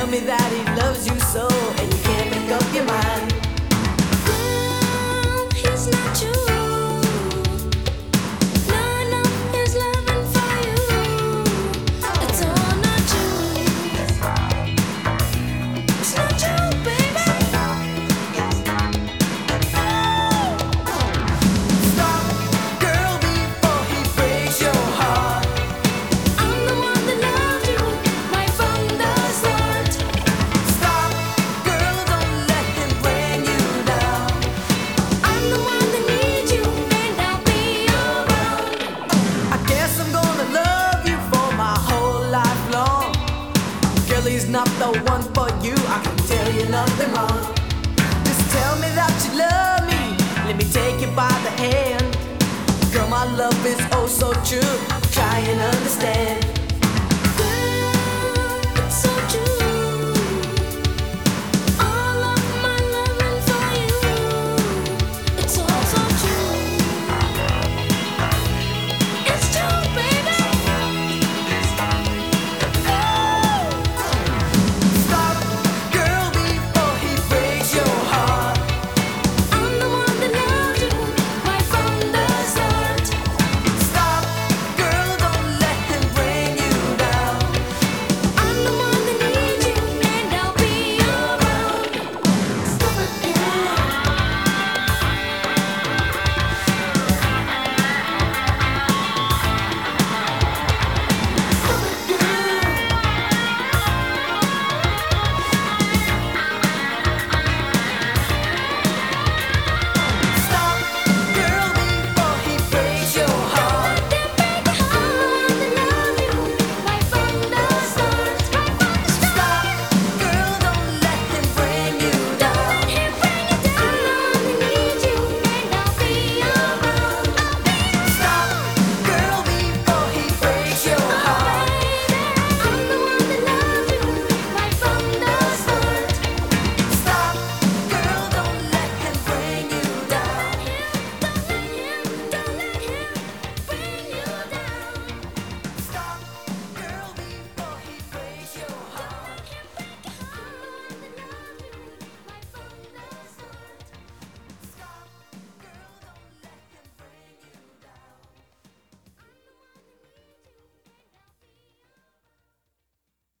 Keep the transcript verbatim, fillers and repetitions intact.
me that he loves you so, and you can't make up your mind. Girl, he's not true. None of his loving for you. It's all not true. It's not true, baby. Stop, girl, before he breaks your heart. I'm the one that loved you right from the start. Stop, girl, don't let him bring you down. I'm the one that needs you, and I'll be around. I guess I'm gonna love you for my whole life long. Girl, he's not the one for you, I can tell you nothing wrong. Just tell me that you love me, let me take you by the hand. Girl, my love is oh so true, try and understand.